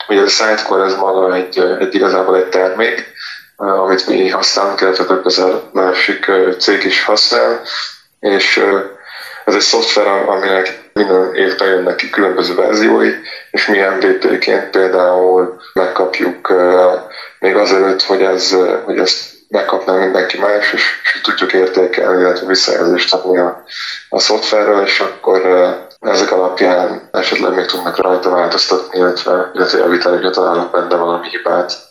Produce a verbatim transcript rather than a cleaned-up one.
Ugye a Sitecore ez maga egy, egy igazából egy termék, amit mi használunk, illetve több ezer másik cég is használ, és ez egy szoftver, aminek minden évben jönnek ki különböző verziói, és mi em vé pé-ként például megkapjuk még azelőtt, hogy, ez, hogy ezt megkapná mindenki más, és, és tudjuk értékelni, illetve visszajelzést adni a, a szoftverről, és akkor ezek alapján esetleg még tudnak rajta változtatni, illetve, illetve javítani, hogy találnak benne valami hibát.